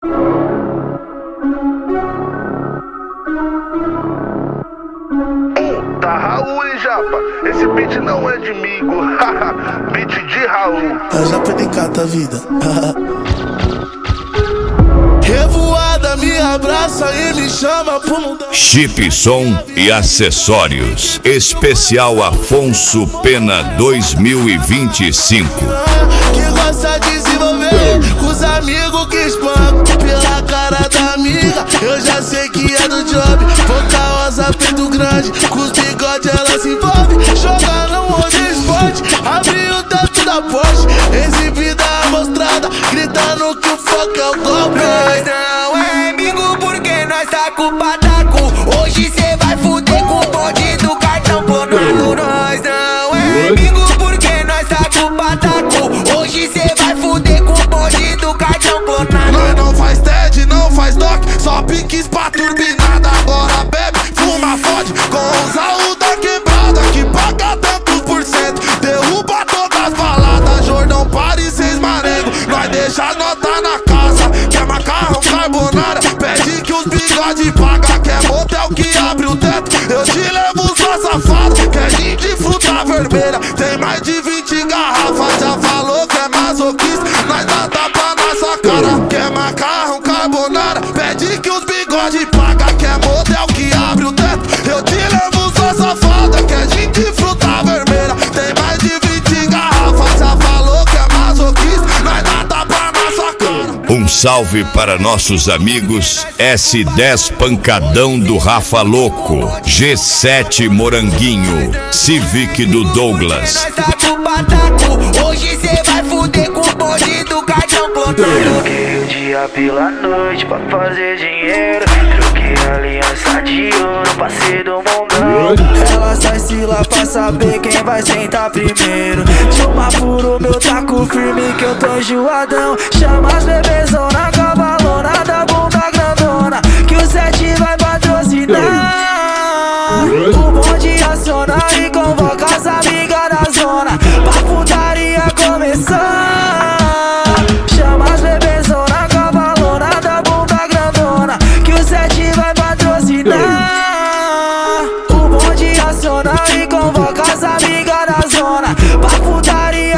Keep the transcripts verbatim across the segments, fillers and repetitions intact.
Tá Raul, hein, japa? Esse beat não é de migo. Beat de Raul. A japa de cata a vida. Revoada me abraça e me chama pro mudar. Chip Som e Acessórios. Especial Afonso Pena dois mil e vinte e cinco. Que gosta de se envolver com os amigos que espancam pela cara da amiga. Eu já sei que é do job. Boca rosa, peito grande, com os bigode ela se envolve. Joga no olho esporte, abre o teto da Porsche. Exibida mostrada, gritando que o foco é o golpe. Nós não é amigo porque nós tá com o pataco. Hoje cê vai fuder com o bonde do cartão clonado. Nós não é amigo porque nós tá com o pataco. Hoje cê vai fuder com o bonde do cartão clonado. Nós não faz T E D, não faz D O C, só piques pra turbinada. Agora bebe, fuma, fode com os aú da quebrada que paga tantos por cento, derruba todas as baladas. Jordão, Paris, seis marengo, nós deixa as notas na casa. Quer macarrão, carbonara, pede que os bigode paga. Quer motel que abre o teto, eu te levo só safado. Quer gin de fruta vermelha, tem mais de vinte garrafas. Já falou que é masoquista, nós dá tapa na sua cara. Quer macarrão, carbonara, pede que os bigode paga. Quer motel que abre o teto, eu te levo só safada. Quer gin de fruta vermelha, tem mais de vinte garrafas. Já falou que é masoquista, nós dá tapa na sua cara. Um salve para nossos amigos S dez Pancadão do Rafa Louco, G sete Moranguinho, Civic do Douglas. Nós tá com o pataco. Hoje cê vai fuder com o bonde do cartão clonado. Troquei o dia pela noite pra fazer dinheiro. Troquei a aliança de ouro pra ser do mundão. Ela sai se lá pra saber quem vai sentar primeiro. De uma puro, meu taco firme que eu tô enjoadão. Chama as bebezona, cavalona da bunda grandona, que o sete vai patrocinar. O bonde aciona e convoca as amigas da zona pra putaria começar. Chama as bebezona, cavalona da bunda grandona, que o sete vai patrocinar. O bonde aciona e convoca as amigas da zona pra putaria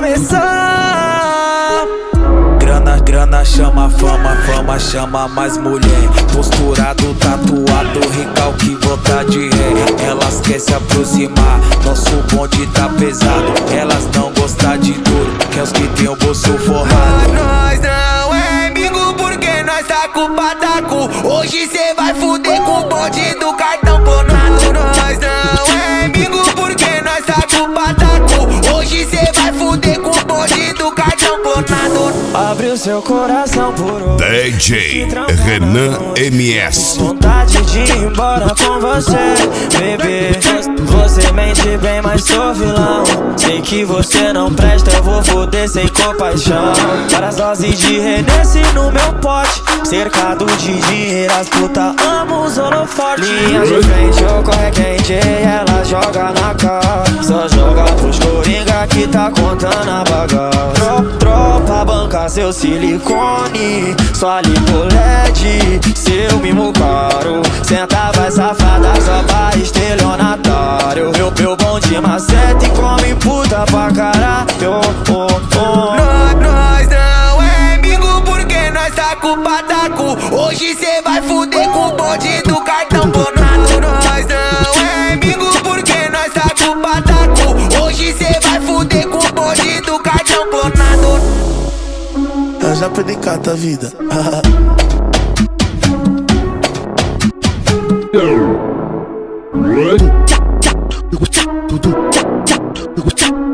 começar. Grana, grana chama fama, fama chama mais mulher. Posturado, tatuado, recalque, volta de ré. Elas querem se aproximar, nosso bonde tá pesado. Elas não gostam de duro, quer os que tem o bolso forrado. Nós não é amigo porque nós tá com o pataco. Hoje cê vai fuder com o bonde do cartão clonado. Nós não é amigo porque nós tá com o pataco. Hoje cê vai fuder com o bonde do cartão clonado. Abre o seu coração por hoje. D J Renan M S. Vontade de ir embora com você, bebê. Você mente bem, mas sou vilão. Sei que você não presta, eu vou foder sem compaixão. Várias doses de Renesse no meu pote, cercado de dinheiro, as puta amo os holofotes. Linha de frente, eu corre quente, ela joga na cara. Só joga pros coringa que tá contando a bagaça. Tropa banca seu silicone, só lipo L E D, seu mimo caro. Senta vai safada só pra estelionatário. Meu, meu bom de macete come puta pra caralho. Oh, oh. Nós, nós não é amigo porque nós tá com o pataco. Hoje cê vai fuder com o bonde do cartão clonado. Nós não é amigo porque nós tá com o pataco. Hoje cê vai fuder com o bonde do cartão clonado. A japa de cata a vida. Run.